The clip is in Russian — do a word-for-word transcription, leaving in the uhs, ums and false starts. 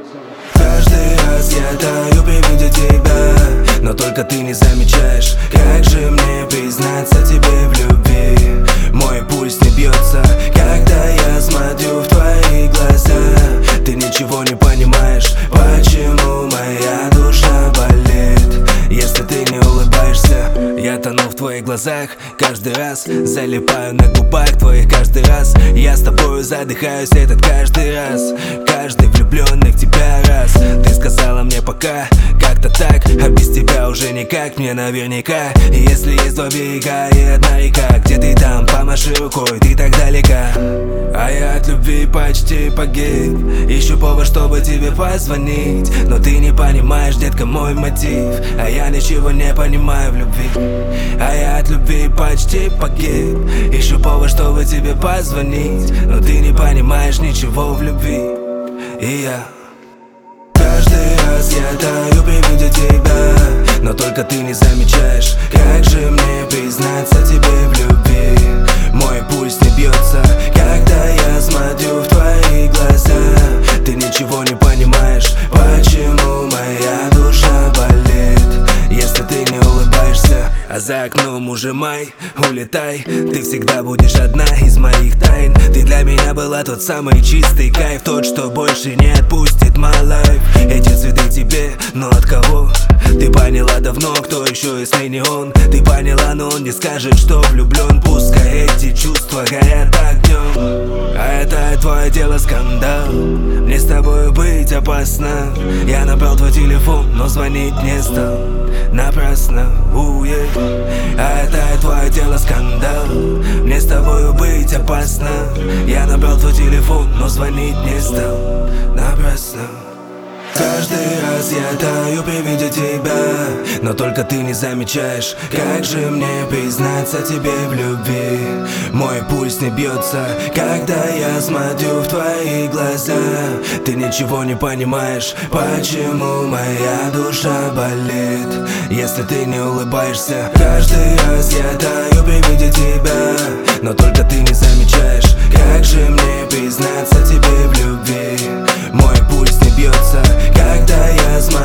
Каждый раз я таю при виде тебя, но только ты не замечаешь. Как же мне признаться тебе в любви? Мой пульс не бьется, когда я смотрю в твои глаза. Ты ничего не понимаешь, почему моя душа болит, если ты не улыбаешься. Я тону в твоих глазах, каждый раз залипаю на губах твоих каждый раз. Я с тобою задыхаюсь этот каждый раз, каждый влюбленный в тебя раз. Ты сказала мне пока, как-то так, а без тебя уже никак, мне наверняка. И если есть два берега и одна река, где ты там, помаши рукой, ты так далека. А я от любви почти погиб, ищу повод, чтобы тебе позвонить, но ты не понимаешь, детка, мой мотив, а я ничего не понимаю в любви. А я от любви почти погиб, ищу повод, чтобы тебе позвонить, но ты не понимаешь ничего в любви. И я каждый раз я таю при виде тебя, но только ты не замечаешь. Как же мне признаться тебе в любви? Мой пульс не бьется, когда я смотрю в твои глаза. Ты ничего не понимаешь, почему моя душа болит, если ты не улыбаешься. А за окном уже май, улетай, ты всегда будешь одна из моих тайн. Ты для меня была тот самый чистый кайф, тот, что больше не отпустит my life. Эти цветы тебе, но от кого? Ты поняла давно, кто еще, если не он? Ты поняла, но он не скажет, что влюблен. Пускай эти чувства горят огнем, а это твое дело скандал. Мне с тобой быть опасно. Я набрал твой телефон, но звонить не стал напрасно, уе. А это твое дело скандал. Мне с тобой быть опасно. Я набрал твой телефон, но звонить не стал напрасно. Каждый раз я таю при виде тебя, но только ты не замечаешь. Как же мне признаться тебе в любви? Мой пульс не бьется, когда я смотрю в твои глаза. Ты ничего не понимаешь, почему моя душа болит, если ты не улыбаешься. Каждый раз я таю при виде тебя, но только ты не замечаешь. Как же мне признаться тебе в любви? Мой пульс не бьется, когда я смотрю